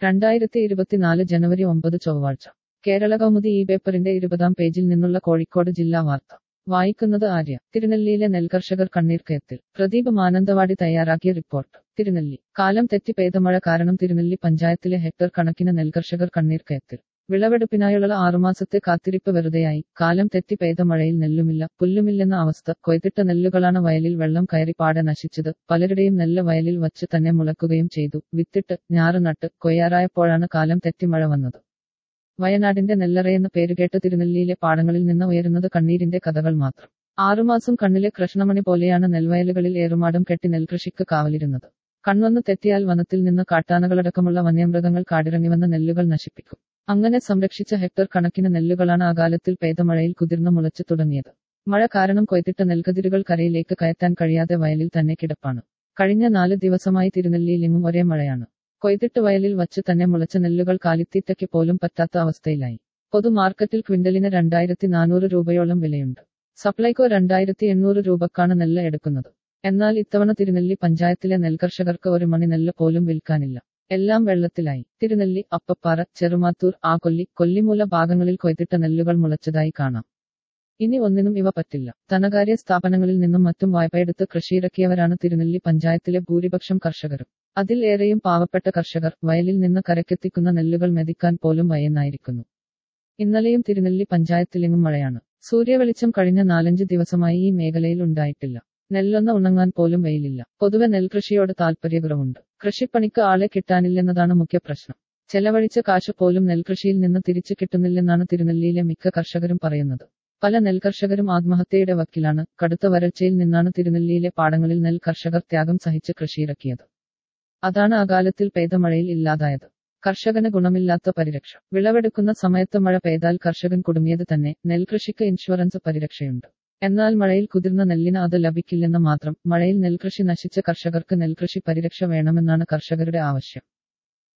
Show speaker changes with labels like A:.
A: 2024 ജനുവരി 9 ചൊവ്വാഴ്ച കേരള കൗമുദി ഈ പേപ്പറിന്റെ 20-ാം പേജിൽ നിന്നുള്ള കോഴിക്കോട് ജില്ലാ വാർത്ത വായിക്കുന്നത് ആര്യ. തിരുനെല്ലിയിലെ നെൽകർഷകർ കണ്ണീർക്കയത്തിൽ. പ്രദീപ് മാനന്തവാടി തയ്യാറാക്കിയ റിപ്പോർട്ട്. തിരുനെല്ലി. കാലം തെറ്റി പെയ്ത മഴ കാരണം തിരുനെല്ലി പഞ്ചായത്തിലെ ഹെക്ടർ കണക്കിന് നെൽകർഷകർ കണ്ണീർക്കയത്തിൽ. വിളവെടുപ്പിനായുള്ള 6 മാസത്തെ കാത്തിരിപ്പ് വെറുതെയായി. കാലം തെറ്റി പെയ്ത മഴയിൽ നെല്ലുമില്ല, പുല്ലുമില്ലെന്ന അവസ്ഥ. കൊയ്തിട്ട നെല്ലുകളാണ് വയലിൽ വെള്ളം കയറി പാടെ നശിച്ചത്. പലരുടെയും നെല്ല് വയലിൽ വച്ച് തന്നെ മുളക്കുകയും ചെയ്തു. വിത്തിട്ട് ഞാറ് നട്ട് കൊയ്യാറായപ്പോഴാണ് കാലം തെറ്റി മഴ വന്നത്. വയനാടിന്റെ നെല്ലറയെന്ന് പേരുകേട്ട തിരുനെല്ലിയിലെ പാടങ്ങളിൽ നിന്ന് ഉയരുന്നത് കണ്ണീരിന്റെ കഥകൾ മാത്രം. 6 മാസം കണ്ണിലെ കൃഷ്ണമണി പോലെയാണ് നെൽവയലുകളിൽ ഏറുമാടം കെട്ടി നെൽകൃഷിക്ക് കാവലിരുന്നത്. കൺവന്ന് തെറ്റിയാൽ വനത്തിൽ നിന്ന് കാട്ടാനകളടക്കമുള്ള വന്യമൃഗങ്ങൾ കാടിറങ്ങിവന്ന നെല്ലുകൾ നശിപ്പിക്കും. അങ്ങനെ സംരക്ഷിച്ച ഹെക്ടർ കണക്കിന് നെല്ലുകളാണ് അകാലത്തിൽ പെയ്ത മഴയിൽ കുതിർന്നു മുളച്ചു തുടങ്ങിയത്. മഴ കാരണം കൊയ്തിട്ട നെൽക്കതിരുകൾ കരയിലേക്ക് കയറ്റാൻ കഴിയാതെ വയലിൽ തന്നെ കിടപ്പാണ്. കഴിഞ്ഞ 4 ദിവസമായി തിരുനെല്ലിയിലെങ്ങും ഒരേ മഴയാണ്. കൊയ്തിട്ട് വയലിൽ വച്ച് തന്നെ മുളച്ച നെല്ലുകൾ കാലിത്തീറ്റയ്ക്ക് പോലും പറ്റാത്ത അവസ്ഥയിലായി. പൊതു മാർക്കറ്റിൽ ക്വിന്റലിന് 2400 രൂപയോളം വിലയുണ്ട്. സപ്ലൈകോ 2800 രൂപക്കാണ് നെല്ല് എടുക്കുന്നത്. എന്നാൽ ഇത്തവണ തിരുനെല്ലി പഞ്ചായത്തിലെ നെൽകർഷകർക്ക് ഒരു മണി നെല്ല് പോലും വിൽക്കാനില്ല. എല്ലാം വെള്ളത്തിലായി. തിരുനെല്ലി, അപ്പപ്പാറ, ചെറുമാത്തൂർ, ആകൊല്ലി, കൊല്ലിമൂല ഭാഗങ്ങളിൽ കൊയ്തിട്ട നെല്ലുകൾ മുളച്ചതായി കാണാം. ഇനി ഒന്നിനും ഇവ പറ്റില്ല. ധനകാര്യ സ്ഥാപനങ്ങളിൽ നിന്നും മറ്റും വായ്പയെടുത്ത് കൃഷിയിറക്കിയവരാണ് തിരുനെല്ലി പഞ്ചായത്തിലെ ഭൂരിപക്ഷം കർഷകരും. അതിൽ ഏറെയും പാവപ്പെട്ട കർഷകർ. വയലിൽ നിന്ന് കരക്കെത്തിക്കുന്ന നെല്ലുകൾ മെതിക്കാൻ പോലും വയ്യെന്നായിരിക്കുന്നു. ഇന്നലെയും തിരുനെല്ലി പഞ്ചായത്തിലെങ്ങും മഴയാണ്. സൂര്യവെളിച്ചം കഴിഞ്ഞ 4-5 ദിവസമായി ഈ മേഖലയിൽ ഉണ്ടായിട്ടില്ല. നെല്ലൊന്ന് ഉണങ്ങാൻ പോലും വെയിലില്ല. പൊതുവെ നെൽകൃഷിയോട് താൽപര്യക്കുറവുണ്ട്. കൃഷിപ്പണിക്ക് ആളെ കിട്ടാനില്ലെന്നതാണ് മുഖ്യ പ്രശ്നം. ചെലവഴിച്ച കാശ് പോലും നെൽകൃഷിയിൽ നിന്ന് തിരിച്ചു കിട്ടുന്നില്ലെന്നാണ് തിരുനെല്ലിയിലെ മിക്ക കർഷകരും പറയുന്നത്. പല നെൽകർഷകരും ആത്മഹത്യയുടെ വക്കിലാണ്. കടുത്ത വരൾച്ചയിൽ നിന്നാണ് തിരുനെല്ലിയിലെ പാടങ്ങളിൽ നെൽ കർഷകർ ത്യാഗം സഹിച്ച് കൃഷിയിറക്കിയത്. അതാണ് അകാലത്തിൽ പെയ്ത മഴയിൽ ഇല്ലാതായത്. കർഷകന് ഗുണമില്ലാത്ത പരിരക്ഷ. വിളവെടുക്കുന്ന സമയത്ത് മഴ പെയ്താൽ കർഷകൻ കുടുങ്ങിയത് തന്നെ. നെൽകൃഷിക്ക് ഇൻഷുറൻസ് പരിരക്ഷയുണ്ട്. എന്നാൽ മഴയിൽ കുതിർന്ന നെല്ലിന് അത് ലഭിക്കില്ലെന്ന് മാത്രം. മഴയിൽ നെൽകൃഷി നശിച്ച കർഷകർക്ക് നെൽകൃഷി പരിരക്ഷ വേണമെന്നാണ് കർഷകരുടെ ആവശ്യം.